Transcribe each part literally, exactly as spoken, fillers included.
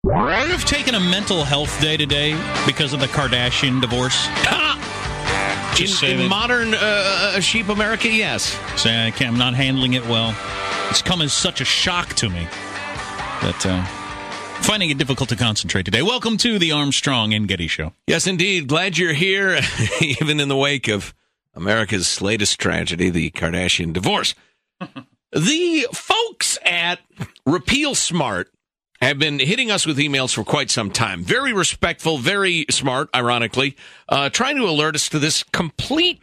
I've taken a mental health day today because of the Kardashian divorce. Just in in modern uh, sheep America, yes. Say I can't, I'm not handling it well. It's come as such a shock to me that uh, finding it difficult to concentrate today. Welcome to the Armstrong and Getty Show. Yes, indeed. Glad you're here, even in the wake of America's latest tragedy, the Kardashian divorce. The folks at Repeal Smart have been hitting us with emails for quite some time. Very respectful, very smart, ironically, uh, trying to alert us to this complete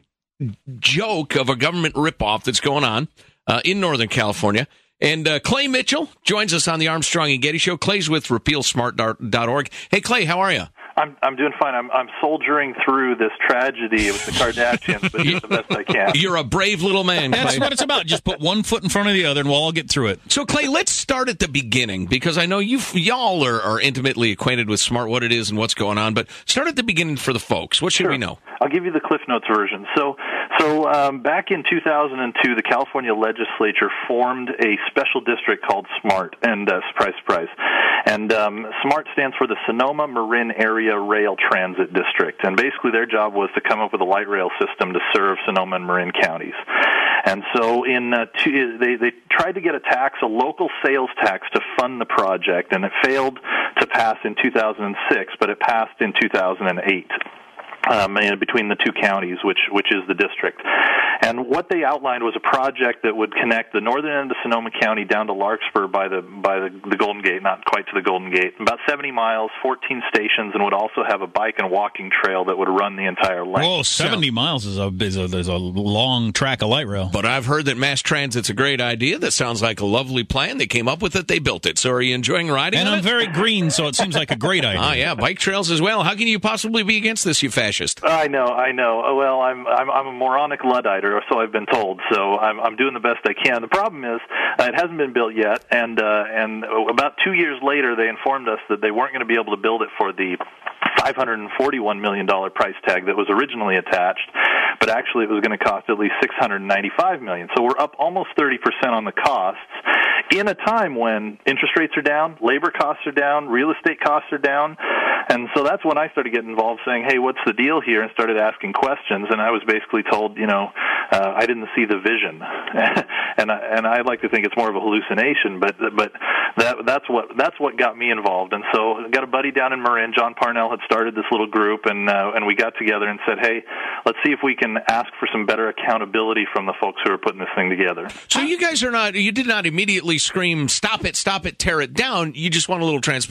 joke of a government ripoff that's going on uh, in Northern California. And uh, Clay Mitchell joins us on the Armstrong and Getty Show. Clay's with repeal smart dot org. Hey, Clay, how are you? I'm I'm doing fine. I'm I'm soldiering through this tragedy with the Kardashians, but doing the best I can. You're a brave little man, Clay. That's what it's about. Just put one foot in front of the other, and we'll all get through it. So, Clay, let's start at the beginning, because I know you y'all are, are intimately acquainted with Smart, what it is and what's going on. But start at the beginning for the folks. What should Sure. we know? I'll give you the Cliff Notes version. So, so um, back in two thousand two, the California legislature formed a special district called SMART, and uh, surprise, surprise. And um, SMART stands for the Sonoma Marin Area Rail Transit District. And basically their job was to come up with a light rail system to serve Sonoma and Marin counties. And so in uh, two, they, they tried to get a tax, a local sales tax, to fund the project, and it failed to pass in two thousand six, but it passed in two thousand eight. Um, and between the two counties, which which is the district. And what they outlined was a project that would connect the northern end of Sonoma County down to Larkspur by the by the, the Golden Gate, not quite to the Golden Gate, about seventy miles, fourteen stations, and would also have a bike and walking trail that would run the entire length. Whoa, seventy miles is a, is a, is a long track of light rail. But I've heard that mass transit's a great idea. That sounds like a lovely plan. They came up with it. They built it. So are you enjoying riding And on I'm it? very green, so it seems like a great idea. Ah, yeah, bike trails as well. How can you possibly be against this, you fascist? I know, I know. Oh, well, I'm I'm I'm a moronic Luddite, or so I've been told. So I'm I'm doing the best I can. The problem is uh, it hasn't been built yet, and uh, and about two years later, they informed us that they weren't going to be able to build it for the five hundred forty-one million dollars price tag that was originally attached, but actually it was going to cost at least six hundred ninety-five million dollars. So we're up almost thirty percent on the costs in a time when interest rates are down, labor costs are down, real estate costs are down. And so that's when I started getting involved, saying, hey, what's the deal here, and started asking questions. And I was basically told, you know, uh, I didn't see the vision. and I, and I like to think it's more of a hallucination, but but that that's what that's what got me involved. And so I got a buddy down in Marin, John Parnell, had started this little group, and uh, and we got together and said, hey, let's see if we can ask for some better accountability from the folks who are putting this thing together. So you guys are not, you did not immediately scream, stop it, stop it, tear it down. You just want a little transparency.